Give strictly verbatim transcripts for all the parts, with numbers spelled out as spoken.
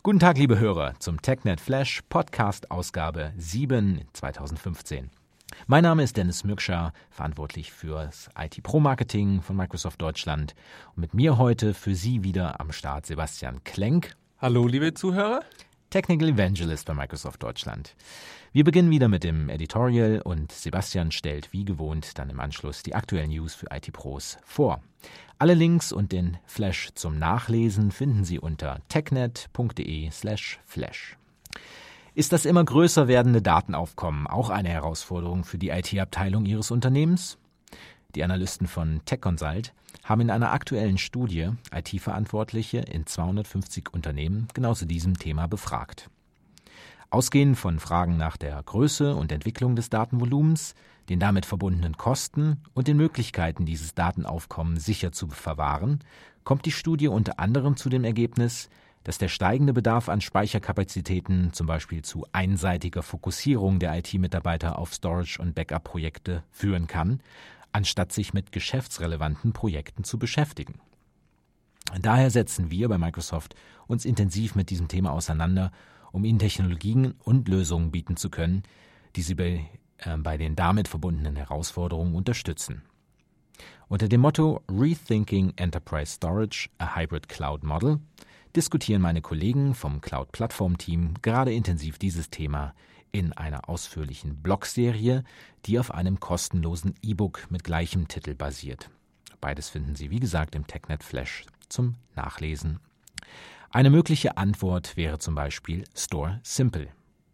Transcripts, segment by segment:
Guten Tag, liebe Hörer, zum TechNet Flash Podcast Ausgabe sieben zweitausendfünfzehn. Mein Name ist Dennis Mürkscher, verantwortlich fürs I T Pro Marketing von Microsoft Deutschland. Und mit mir heute für Sie wieder am Start Sebastian Klenk. Hallo, liebe Zuhörer. Technical Evangelist bei Microsoft Deutschland. Wir beginnen wieder mit dem Editorial und Sebastian stellt wie gewohnt dann im Anschluss die aktuellen News für I T Pros vor. Alle Links und den Flash zum Nachlesen finden Sie unter technet.de slash flash. Ist das immer größer werdende Datenaufkommen auch eine Herausforderung für die I T-Abteilung Ihres Unternehmens? Die Analysten von TechConsult haben in einer aktuellen Studie I T-Verantwortliche in zweihundertfünfzig Unternehmen genau zu diesem Thema befragt. Ausgehend von Fragen nach der Größe und Entwicklung des Datenvolumens, den damit verbundenen Kosten und den Möglichkeiten, dieses Datenaufkommen sicher zu verwahren, kommt die Studie unter anderem zu dem Ergebnis, dass der steigende Bedarf an Speicherkapazitäten zum Beispiel zu einseitiger Fokussierung der I T-Mitarbeiter auf Storage- und Backup-Projekte führen kann, anstatt sich mit geschäftsrelevanten Projekten zu beschäftigen. Daher setzen wir bei Microsoft uns intensiv mit diesem Thema auseinander, um Ihnen Technologien und Lösungen bieten zu können, die Sie bei, äh, bei den damit verbundenen Herausforderungen unterstützen. Unter dem Motto Rethinking Enterprise Storage, a Hybrid Cloud Model diskutieren meine Kollegen vom Cloud-Plattform-Team gerade intensiv dieses Thema in einer ausführlichen Blogserie, die auf einem kostenlosen E-Book mit gleichem Titel basiert. Beides finden Sie, wie gesagt, im TechNet Flash zum Nachlesen. Eine mögliche Antwort wäre zum Beispiel StoreSimple.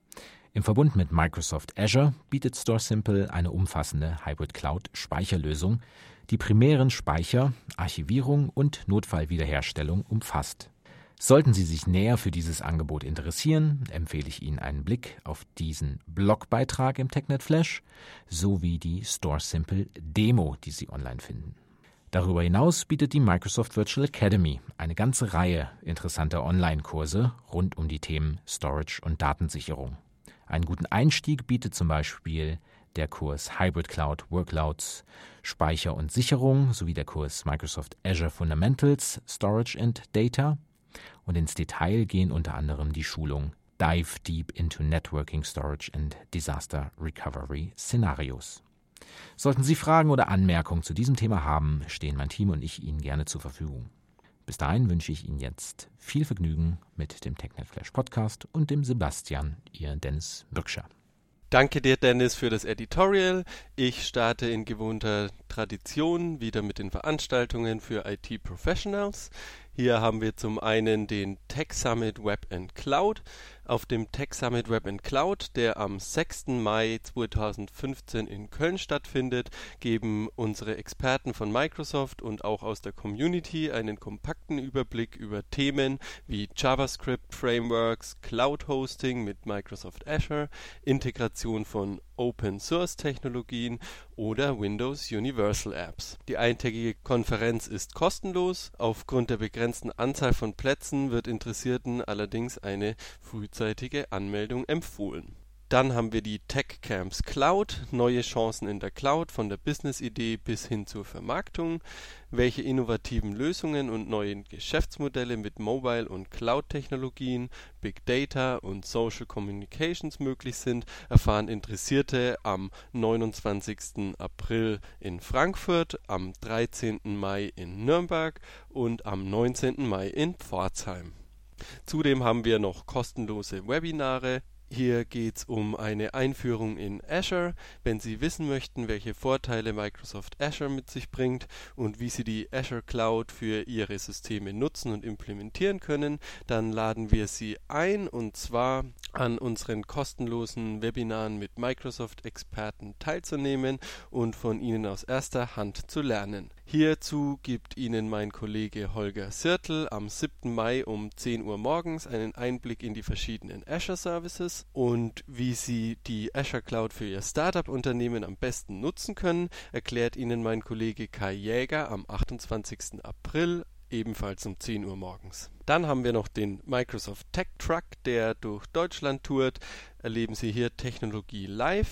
Im Verbund mit Microsoft Azure bietet StoreSimple eine umfassende Hybrid-Cloud-Speicherlösung, die primären Speicher, Archivierung und Notfallwiederherstellung umfasst. Sollten Sie sich näher für dieses Angebot interessieren, empfehle ich Ihnen einen Blick auf diesen Blogbeitrag im TechNet Flash sowie die StoreSimple Demo, die Sie online finden. Darüber hinaus bietet die Microsoft Virtual Academy eine ganze Reihe interessanter Online-Kurse rund um die Themen Storage und Datensicherung. Einen guten Einstieg bietet zum Beispiel der Kurs Hybrid Cloud Workloads, Speicher und Sicherung sowie der Kurs Microsoft Azure Fundamentals, Storage and Data. Und ins Detail gehen unter anderem die Schulung Dive Deep into Networking Storage and Disaster Recovery Scenarios. Sollten Sie Fragen oder Anmerkungen zu diesem Thema haben, stehen mein Team und ich Ihnen gerne zur Verfügung. Bis dahin wünsche ich Ihnen jetzt viel Vergnügen mit dem TechNet Flash Podcast und dem Sebastian, Ihr Dennis Mürkscher. Danke dir, Dennis, für das Editorial. Ich starte in gewohnter Tradition wieder mit den Veranstaltungen für I T-Professionals. Hier haben wir zum einen den Tech Summit Web and Cloud. Auf dem Tech Summit Web and Cloud, der am sechsten Mai zweitausendfünfzehn in Köln stattfindet, geben unsere Experten von Microsoft und auch aus der Community einen kompakten Überblick über Themen wie JavaScript Frameworks, Cloud Hosting mit Microsoft Azure, Integration von Open-Source-Technologien oder Windows Universal Apps. Die eintägige Konferenz ist kostenlos. Aufgrund der begrenzten Anzahl von Plätzen wird Interessierten allerdings eine frühzeitige Anmeldung empfohlen. Dann haben wir die TechCamps Cloud, neue Chancen in der Cloud von der Business-Idee bis hin zur Vermarktung. Welche innovativen Lösungen und neuen Geschäftsmodelle mit Mobile- und Cloud-Technologien, Big Data und Social Communications möglich sind, erfahren Interessierte am neunundzwanzigsten April in Frankfurt, am dreizehnten Mai in Nürnberg und am neunzehnten Mai in Pforzheim. Zudem haben wir noch kostenlose Webinare. Hier geht es um eine Einführung in Azure. Wenn Sie wissen möchten, welche Vorteile Microsoft Azure mit sich bringt und wie Sie die Azure Cloud für Ihre Systeme nutzen und implementieren können, dann laden wir Sie ein, und zwar an unseren kostenlosen Webinaren mit Microsoft-Experten teilzunehmen und von ihnen aus erster Hand zu lernen. Hierzu gibt Ihnen mein Kollege Holger Sirtl am siebten Mai um zehn Uhr morgens einen Einblick in die verschiedenen Azure Services und wie Sie die Azure Cloud für Ihr Startup-Unternehmen am besten nutzen können, erklärt Ihnen mein Kollege Kai Jäger am achtundzwanzigsten April ebenfalls um zehn Uhr morgens. Dann haben wir noch den Microsoft Tech Truck, der durch Deutschland tourt. Erleben Sie hier Technologie live.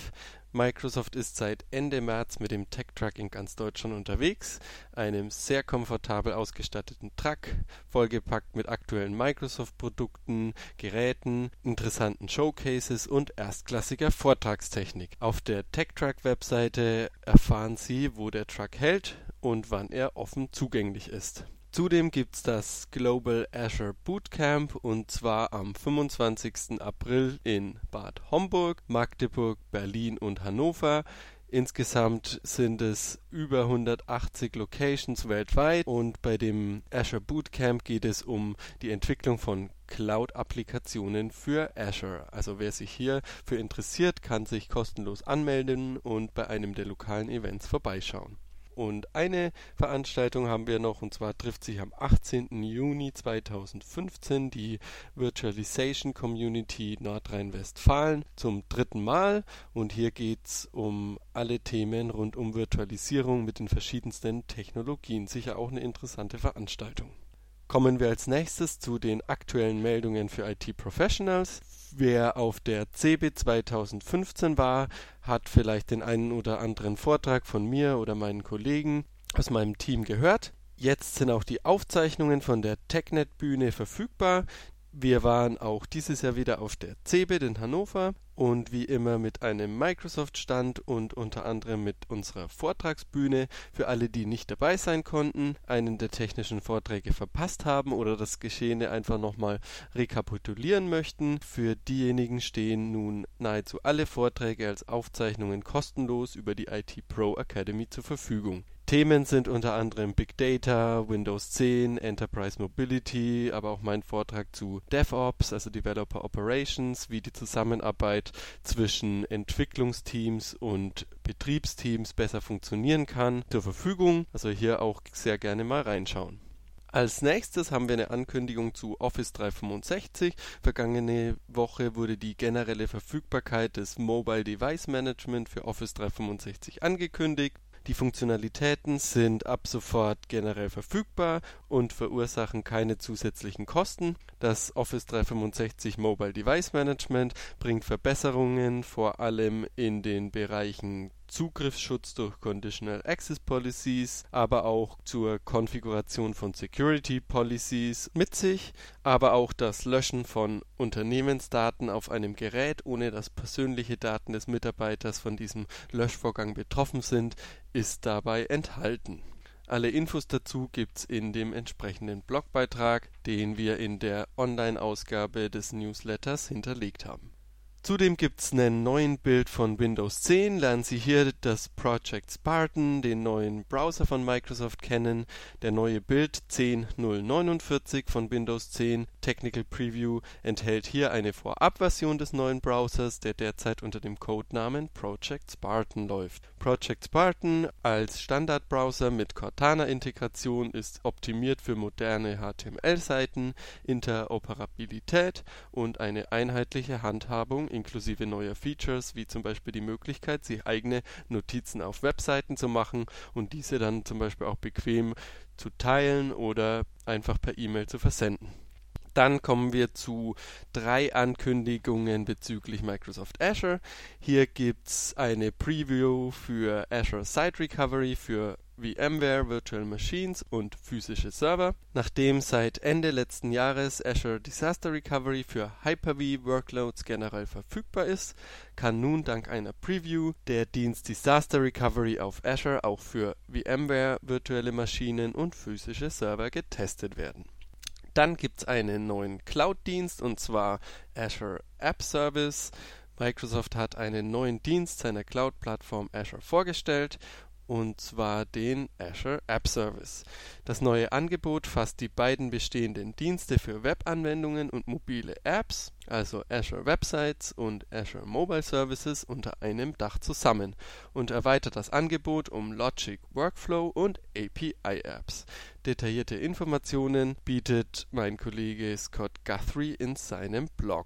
Microsoft ist seit Ende März mit dem Tech Truck in ganz Deutschland unterwegs, einem sehr komfortabel ausgestatteten Truck, vollgepackt mit aktuellen Microsoft-Produkten, Geräten, interessanten Showcases und erstklassiger Vortragstechnik. Auf der Tech Truck-Webseite erfahren Sie, wo der Truck hält und wann er offen zugänglich ist. Zudem gibt es das Global Azure Bootcamp und zwar am fünfundzwanzigsten April in Bad Homburg, Magdeburg, Berlin und Hannover. Insgesamt sind es über hundertachtzig Locations weltweit und bei dem Azure Bootcamp geht es um die Entwicklung von Cloud-Applikationen für Azure. Also wer sich hierfür interessiert, kann sich kostenlos anmelden und bei einem der lokalen Events vorbeischauen. Und eine Veranstaltung haben wir noch, und zwar trifft sich am achtzehnten Juni zweitausendfünfzehn die Virtualization Community Nordrhein-Westfalen zum dritten Mal. Und hier geht es um alle Themen rund um Virtualisierung mit den verschiedensten Technologien. Sicher auch eine interessante Veranstaltung. Kommen wir als nächstes zu den aktuellen Meldungen für I T-Professionals. Wer auf der C B zweitausendfünfzehn war, hat vielleicht den einen oder anderen Vortrag von mir oder meinen Kollegen aus meinem Team gehört. Jetzt sind auch die Aufzeichnungen von der TechNet-Bühne verfügbar. Wir waren auch dieses Jahr wieder auf der C B in Hannover und wie immer mit einem Microsoft-Stand und unter anderem mit unserer Vortragsbühne für alle, die nicht dabei sein konnten, einen der technischen Vorträge verpasst haben oder das Geschehene einfach nochmal rekapitulieren möchten. Für diejenigen stehen nun nahezu alle Vorträge als Aufzeichnungen kostenlos über die I T Pro Academy zur Verfügung. Themen sind unter anderem Big Data, Windows zehn, Enterprise Mobility, aber auch mein Vortrag zu DevOps, also Developer Operations, wie die Zusammenarbeit zwischen Entwicklungsteams und Betriebsteams besser funktionieren kann, zur Verfügung. Also hier auch sehr gerne mal reinschauen. Als nächstes haben wir eine Ankündigung zu Office dreihundertfünfundsechzig. Vergangene Woche wurde die generelle Verfügbarkeit des Mobile Device Management für Office dreihundertfünfundsechzig angekündigt. Die Funktionalitäten sind ab sofort generell verfügbar und verursachen keine zusätzlichen Kosten. Das Office dreihundertfünfundsechzig Mobile Device Management bringt Verbesserungen vor allem in den Bereichen Zugriffsschutz durch Conditional Access Policies, aber auch zur Konfiguration von Security Policies mit sich, aber auch das Löschen von Unternehmensdaten auf einem Gerät, ohne dass persönliche Daten des Mitarbeiters von diesem Löschvorgang betroffen sind, ist dabei enthalten. Alle Infos dazu gibt's in dem entsprechenden Blogbeitrag, den wir in der Online-Ausgabe des Newsletters hinterlegt haben. Zudem gibt es einen neuen Build von Windows zehn. Lernen Sie hier das Project Spartan, den neuen Browser von Microsoft, kennen. Der neue Build zehn Punkt null neunundvierzig von Windows zehn Technical Preview enthält hier eine Vorabversion des neuen Browsers, der derzeit unter dem Codenamen Project Spartan läuft. Project Spartan als Standardbrowser mit Cortana-Integration ist optimiert für moderne H T M L-Seiten, Interoperabilität und eine einheitliche Handhabung inklusive neuer Features, wie zum Beispiel die Möglichkeit, sich eigene Notizen auf Webseiten zu machen und diese dann zum Beispiel auch bequem zu teilen oder einfach per E-Mail zu versenden. Dann kommen wir zu drei Ankündigungen bezüglich Microsoft Azure. Hier gibt es eine Preview für Azure Site Recovery für VMware, Virtual Machines und physische Server. Nachdem seit Ende letzten Jahres Azure Disaster Recovery für Hyper-V Workloads generell verfügbar ist, kann nun dank einer Preview der Dienst Disaster Recovery auf Azure auch für VMware, virtuelle Maschinen und physische Server getestet werden. Dann gibt es einen neuen Cloud-Dienst und zwar Azure App Service. Microsoft hat einen neuen Dienst seiner Cloud-Plattform Azure vorgestellt, und zwar den Azure App Service. Das neue Angebot fasst die beiden bestehenden Dienste für Webanwendungen und mobile Apps, also Azure Websites und Azure Mobile Services, unter einem Dach zusammen und erweitert das Angebot um Logic Workflow und A P I-Apps. Detaillierte Informationen bietet mein Kollege Scott Guthrie in seinem Blog.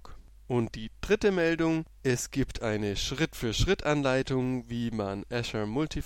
Und die dritte Meldung, es gibt eine Schritt-für-Schritt-Anleitung, wie man Azure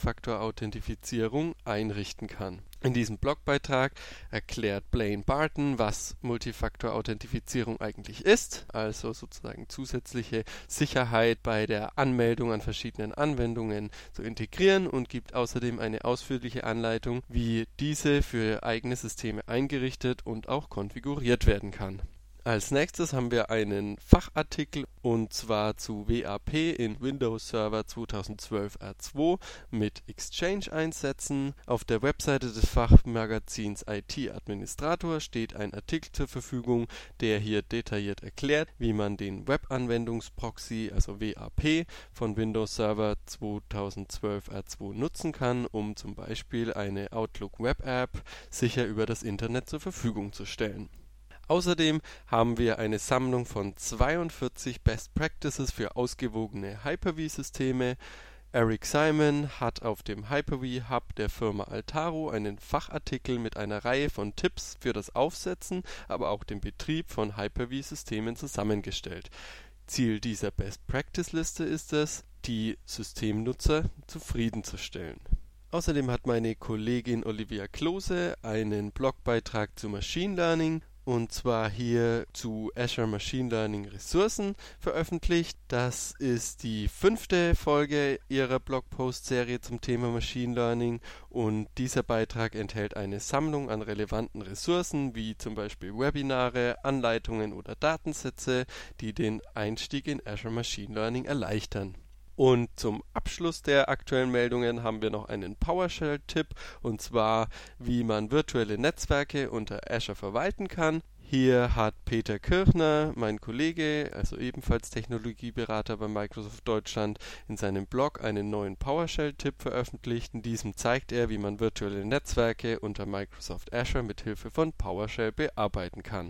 Multifaktor-Authentifizierung einrichten kann. In diesem Blogbeitrag erklärt Blaine Barton, was Multifaktor-Authentifizierung eigentlich ist, also sozusagen zusätzliche Sicherheit bei der Anmeldung an verschiedenen Anwendungen zu integrieren, und gibt außerdem eine ausführliche Anleitung, wie diese für eigene Systeme eingerichtet und auch konfiguriert werden kann. Als nächstes haben wir einen Fachartikel, und zwar zu W A P in Windows Server zweitausendzwölf R zwei mit Exchange-Einsätzen. Auf der Webseite des Fachmagazins I T Administrator steht ein Artikel zur Verfügung, der hier detailliert erklärt, wie man den Webanwendungsproxy, also W A P, von Windows Server zweitausendzwölf R zwei nutzen kann, um zum Beispiel eine Outlook Web App sicher über das Internet zur Verfügung zu stellen. Außerdem haben wir eine Sammlung von zweiundvierzig Best Practices für ausgewogene Hyper-V-Systeme. Eric Simon hat auf dem Hyper-V Hub der Firma Altaro einen Fachartikel mit einer Reihe von Tipps für das Aufsetzen, aber auch den Betrieb von Hyper-V-Systemen zusammengestellt. Ziel dieser Best Practice-Liste ist es, die Systemnutzer zufriedenzustellen. Außerdem hat meine Kollegin Olivia Klose einen Blogbeitrag zu Machine Learning, und zwar hier zu Azure Machine Learning Ressourcen veröffentlicht. Das ist die fünfte Folge ihrer Blogpost-Serie zum Thema Machine Learning, und dieser Beitrag enthält eine Sammlung an relevanten Ressourcen, wie zum Beispiel Webinare, Anleitungen oder Datensätze, die den Einstieg in Azure Machine Learning erleichtern. Und zum Abschluss der aktuellen Meldungen haben wir noch einen PowerShell-Tipp, und zwar, wie man virtuelle Netzwerke unter Azure verwalten kann. Hier hat Peter Kirchner, mein Kollege, also ebenfalls Technologieberater bei Microsoft Deutschland, in seinem Blog einen neuen PowerShell-Tipp veröffentlicht. In diesem zeigt er, wie man virtuelle Netzwerke unter Microsoft Azure mit Hilfe von PowerShell bearbeiten kann.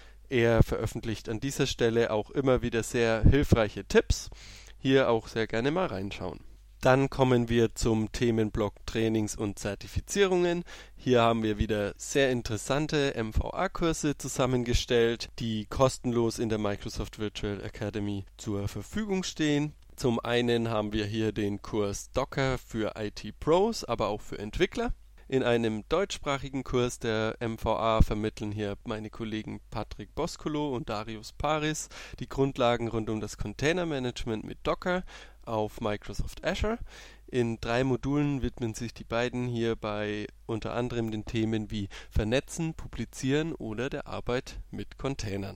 Er veröffentlicht an dieser Stelle auch immer wieder sehr hilfreiche Tipps. Hier auch sehr gerne mal reinschauen. Dann kommen wir zum Themenblock Trainings und Zertifizierungen. Hier haben wir wieder sehr interessante M V A-Kurse zusammengestellt, die kostenlos in der Microsoft Virtual Academy zur Verfügung stehen. Zum einen haben wir hier den Kurs Docker für I T-Pros, aber auch für Entwickler. In einem deutschsprachigen Kurs der M V A vermitteln hier meine Kollegen Patrick Boscolo und Darius Paris die Grundlagen rund um das Containermanagement mit Docker auf Microsoft Azure. In drei Modulen widmen sich die beiden hierbei unter anderem den Themen wie Vernetzen, Publizieren oder der Arbeit mit Containern.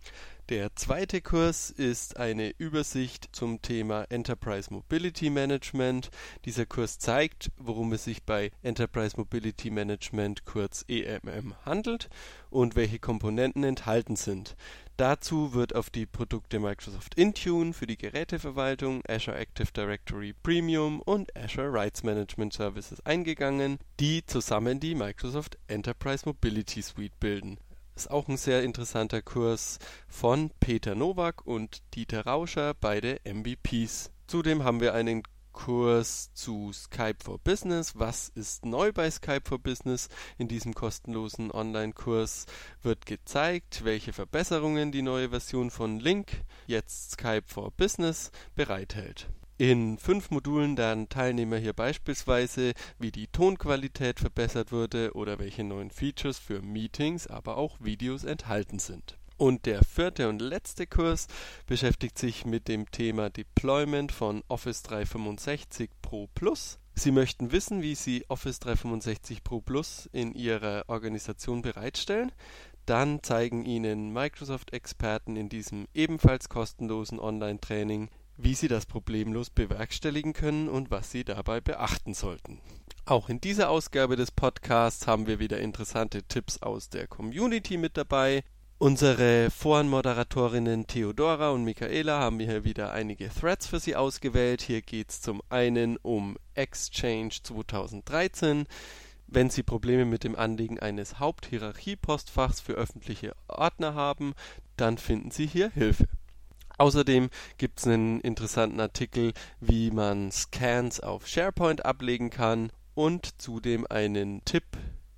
Der zweite Kurs ist eine Übersicht zum Thema Enterprise Mobility Management. Dieser Kurs zeigt, worum es sich bei Enterprise Mobility Management, kurz E M M, handelt und welche Komponenten enthalten sind. Dazu wird auf die Produkte Microsoft Intune für die Geräteverwaltung, Azure Active Directory Premium und Azure Rights Management Services eingegangen, die zusammen die Microsoft Enterprise Mobility Suite bilden. Ist auch ein sehr interessanter Kurs von Peter Nowak und Dieter Rauscher, beide M V Ps. Zudem haben wir einen Kurs zu Skype for Business. Was ist neu bei Skype for Business? In diesem kostenlosen Online-Kurs wird gezeigt, welche Verbesserungen die neue Version von Lync, jetzt Skype for Business, bereithält. In fünf Modulen lernen Teilnehmer hier beispielsweise, wie die Tonqualität verbessert wurde oder welche neuen Features für Meetings, aber auch Videos enthalten sind. Und der vierte und letzte Kurs beschäftigt sich mit dem Thema Deployment von Office dreihundertfünfundsechzig Pro Plus. Sie möchten wissen, wie Sie Office dreihundertfünfundsechzig Pro Plus in Ihrer Organisation bereitstellen? Dann zeigen Ihnen Microsoft-Experten in diesem ebenfalls kostenlosen Online-Training, wie Sie das problemlos bewerkstelligen können und was Sie dabei beachten sollten. Auch in dieser Ausgabe des Podcasts haben wir wieder interessante Tipps aus der Community mit dabei. Unsere Forenmoderatorinnen Theodora und Michaela haben hier wieder einige Threads für Sie ausgewählt. Hier geht es zum einen um Exchange zweitausenddreizehn. Wenn Sie Probleme mit dem Anlegen eines Haupthierarchie-Postfachs für öffentliche Ordner haben, dann finden Sie hier Hilfe. Außerdem gibt es einen interessanten Artikel, wie man Scans auf SharePoint ablegen kann, und zudem einen Tipp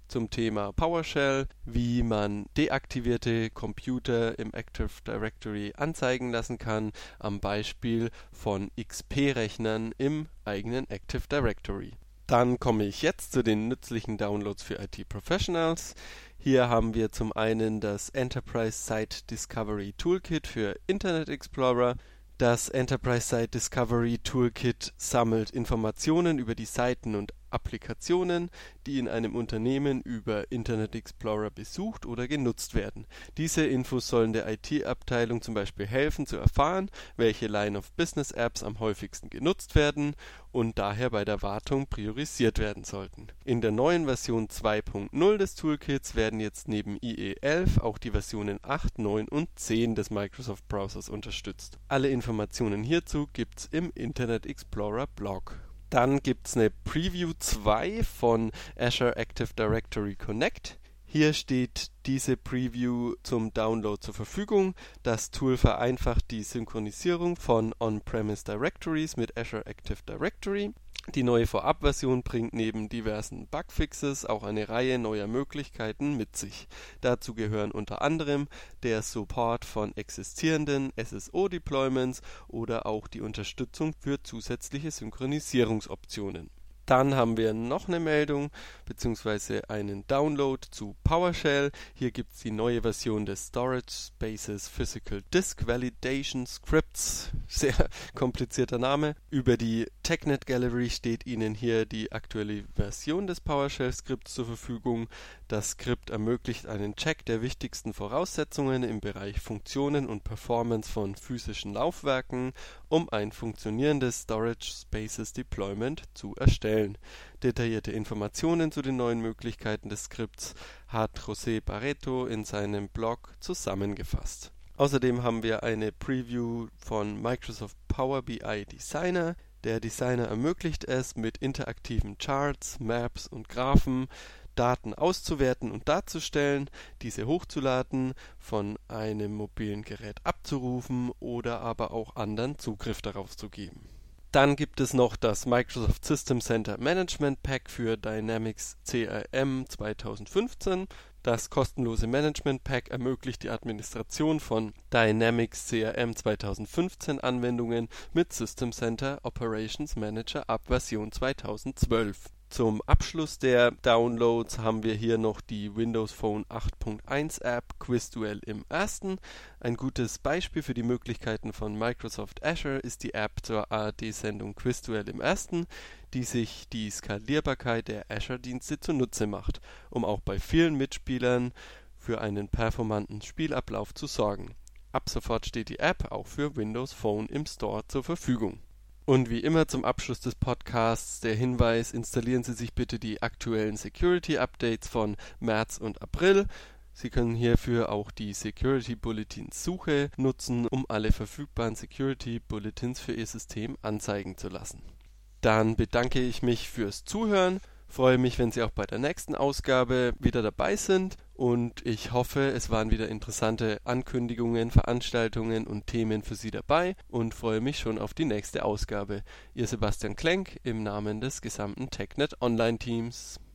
zum Thema PowerShell, wie man deaktivierte Computer im Active Directory anzeigen lassen kann, am Beispiel von X P-Rechnern im eigenen Active Directory. Dann komme ich jetzt zu den nützlichen Downloads für I T Professionals. Hier haben wir zum einen das Enterprise Site Discovery Toolkit für Internet Explorer. Das Enterprise Site Discovery Toolkit sammelt Informationen über die Seiten und Applikationen, die in einem Unternehmen über Internet Explorer besucht oder genutzt werden. Diese Infos sollen der I T-Abteilung zum Beispiel helfen zu erfahren, welche Line-of-Business-Apps am häufigsten genutzt werden und daher bei der Wartung priorisiert werden sollten. In der neuen Version zwei Punkt null des Toolkits werden jetzt neben I E elf auch die Versionen acht, neun und zehn des Microsoft Browsers unterstützt. Alle Informationen hierzu gibt's im Internet Explorer Blog. Dann gibt es eine Preview zwei von Azure Active Directory Connect. Hier steht diese Preview zum Download zur Verfügung. Das Tool vereinfacht die Synchronisierung von On-Premise Directories mit Azure Active Directory. Die neue Vorabversion bringt neben diversen Bugfixes auch eine Reihe neuer Möglichkeiten mit sich. Dazu gehören unter anderem der Support von existierenden S S O-Deployments oder auch die Unterstützung für zusätzliche Synchronisierungsoptionen. Dann haben wir noch eine Meldung bzw. einen Download zu PowerShell. Hier gibt es die neue Version des Storage Spaces Physical Disk Validation Scripts. Sehr komplizierter Name. Über die TechNet Gallery steht Ihnen hier die aktuelle Version des PowerShell-Skripts zur Verfügung. Das Skript ermöglicht einen Check der wichtigsten Voraussetzungen im Bereich Funktionen und Performance von physischen Laufwerken, um ein funktionierendes Storage Spaces Deployment zu erstellen. Detaillierte Informationen zu den neuen Möglichkeiten des Skripts hat José Barreto in seinem Blog zusammengefasst. Außerdem haben wir eine Preview von Microsoft Power B I Designer. Der Designer ermöglicht es, mit interaktiven Charts, Maps und Graphen Daten auszuwerten und darzustellen, diese hochzuladen, von einem mobilen Gerät abzurufen oder aber auch anderen Zugriff darauf zu geben. Dann gibt es noch das Microsoft System Center Management Pack für Dynamics C R M zweitausendfünfzehn. Das kostenlose Management Pack ermöglicht die Administration von Dynamics C R M zweitausendfünfzehn Anwendungen mit System Center Operations Manager ab Version zweitausendzwölf. Zum Abschluss der Downloads haben wir hier noch die Windows Phone acht Punkt eins App Quizduell im ersten. Ein gutes Beispiel für die Möglichkeiten von Microsoft Azure ist die App zur A R D-Sendung Quizduell im ersten, die sich die Skalierbarkeit der Azure-Dienste zunutze macht, um auch bei vielen Mitspielern für einen performanten Spielablauf zu sorgen. Ab sofort steht die App auch für Windows Phone im Store zur Verfügung. Und wie immer zum Abschluss des Podcasts der Hinweis, installieren Sie sich bitte die aktuellen Security-Updates von März und April. Sie können hierfür auch die Security Bulletins Suche nutzen, um alle verfügbaren Security Bulletins für Ihr System anzeigen zu lassen. Dann bedanke ich mich fürs Zuhören, freue mich, wenn Sie auch bei der nächsten Ausgabe wieder dabei sind und ich hoffe, es waren wieder interessante Ankündigungen, Veranstaltungen und Themen für Sie dabei und freue mich schon auf die nächste Ausgabe. Ihr Sebastian Klenk im Namen des gesamten TechNet Online Teams.